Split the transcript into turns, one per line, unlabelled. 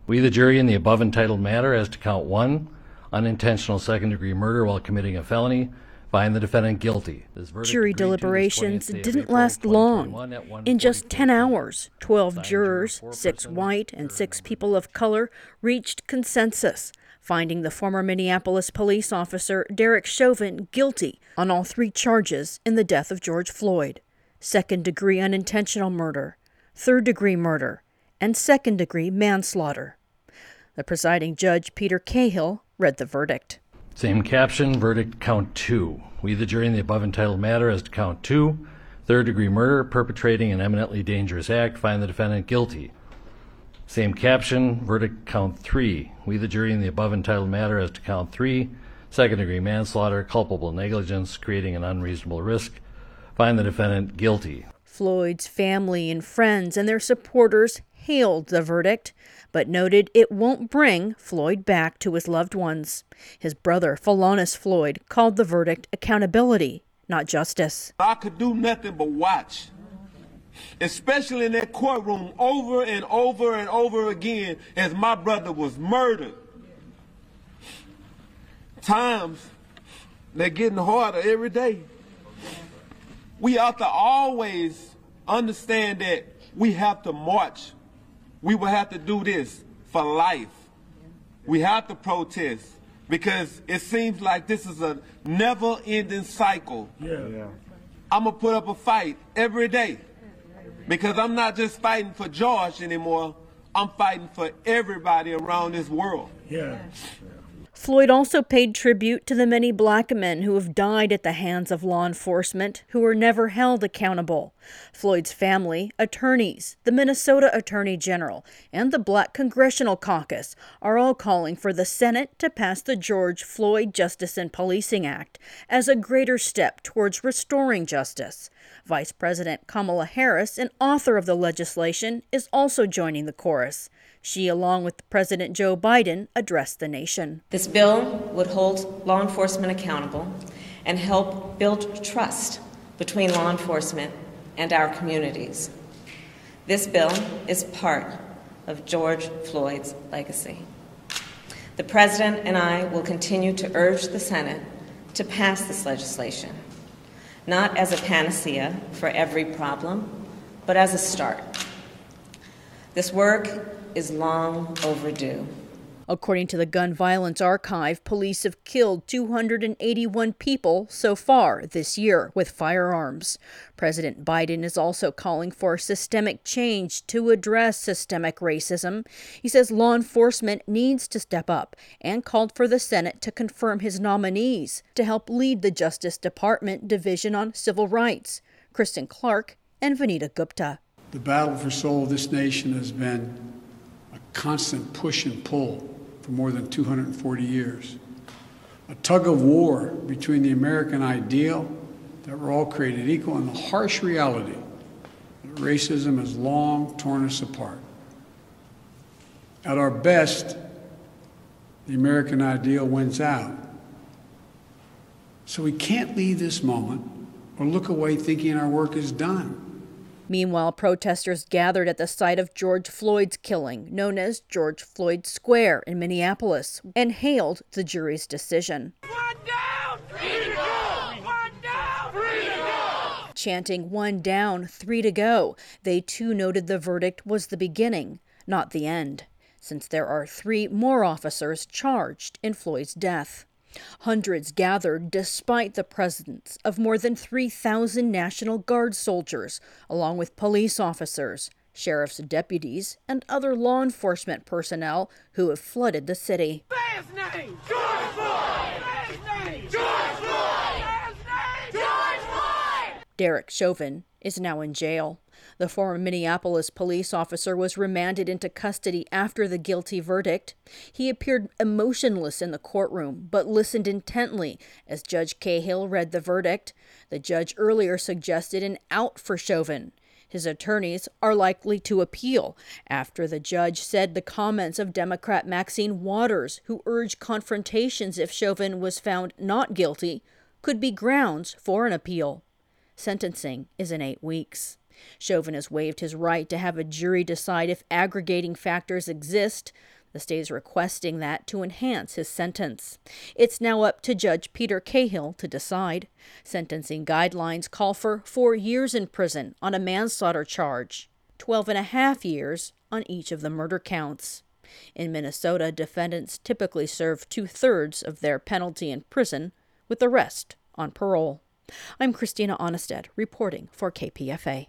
We, the jury, in the above entitled matter as to count 1, unintentional second-degree murder while committing a felony, find the defendant guilty.
Jury deliberations didn't last long. In just 10 hours, 12 jurors, 6 white and 6 people of color, reached consensus, finding the former Minneapolis police officer Derek Chauvin guilty on all 3 charges in the death of George Floyd: second-degree unintentional murder, third-degree murder, and second-degree manslaughter. The presiding judge, Peter Cahill, read the verdict.
Same caption, verdict count 2. We, the jury, in the above entitled matter as to count 2, third-degree murder, perpetrating an eminently dangerous act, find the defendant guilty. Same caption, verdict count 3. We, the jury, in the above entitled matter as to count 3, second-degree manslaughter, culpable negligence, creating an unreasonable risk, find the defendant guilty.
Floyd's family and friends and their supporters hailed the verdict, but noted it won't bring Floyd back to his loved ones. His brother, Philonise Floyd, called the verdict accountability, not justice.
I could do nothing but watch, especially in that courtroom, over and over and over again, as my brother was murdered. Times, they're getting harder every day. We have to always understand that we have to march. We will have to do this for life. We have to protest because it seems like this is a never-ending cycle. I'm going to put up a fight every day because I'm not just fighting for George anymore. I'm fighting for everybody around this world.
Floyd also paid tribute to the many black men who have died at the hands of law enforcement who were never held accountable. Floyd's family, attorneys, the Minnesota Attorney General, and the Black Congressional Caucus are all calling for the Senate to pass the George Floyd Justice and Policing Act as a greater step towards restoring justice. Vice President Kamala Harris, an author of the legislation, is also joining the chorus. She, along with President Joe Biden, addressed the nation.
This bill would hold law enforcement accountable and help build trust between law enforcement and our communities. This bill is part of George Floyd's legacy. The President and I will continue to urge the Senate to pass this legislation, not as a panacea for every problem, but as a start. This work is long overdue.
According to the Gun Violence Archive, police have killed 281 people so far this year with firearms. President Biden is also calling for systemic change to address systemic racism. He says law enforcement needs to step up and called for the Senate to confirm his nominees to help lead the Justice Department Division on Civil Rights, Kristen Clark and Vanita Gupta.
The battle for soul of this nation has been a constant push and pull for more than 240 years. A tug of war between the American ideal that we're all created equal and the harsh reality that racism has long torn us apart. At our best, the American ideal wins out. So we can't leave this moment or look away thinking our work is done.
Meanwhile, protesters gathered at the site of George Floyd's killing, known as George Floyd Square in Minneapolis, and hailed the jury's decision.
One down, 3 to go! One down, 3 to go!
Chanting 1 down, 3 to go, they too noted the verdict was the beginning, not the end, since there are 3 more officers charged in Floyd's death. Hundreds gathered despite the presence of more than 3,000 National Guard soldiers, along with police officers, sheriff's deputies, and other law enforcement personnel who have flooded the city.
Say his name! George Floyd! Say his name! George Floyd! Say his name! George Floyd!
Derek Chauvin is now in jail. The former Minneapolis police officer was remanded into custody after the guilty verdict. He appeared emotionless in the courtroom, but listened intently as Judge Cahill read the verdict. The judge earlier suggested an out for Chauvin. His attorneys are likely to appeal after the judge said the comments of Democrat Maxine Waters, who urged confrontations if Chauvin was found not guilty, could be grounds for an appeal. Sentencing is in 8 weeks. Chauvin has waived his right to have a jury decide if aggregating factors exist. The state is requesting that to enhance his sentence. It's now up to Judge Peter Cahill to decide. Sentencing guidelines call for 4 years in prison on a manslaughter charge, 12.5 years on each of the murder counts. In Minnesota, defendants typically serve 2/3 of their penalty in prison, with the rest on parole. I'm Christina Onnested, reporting for KPFA.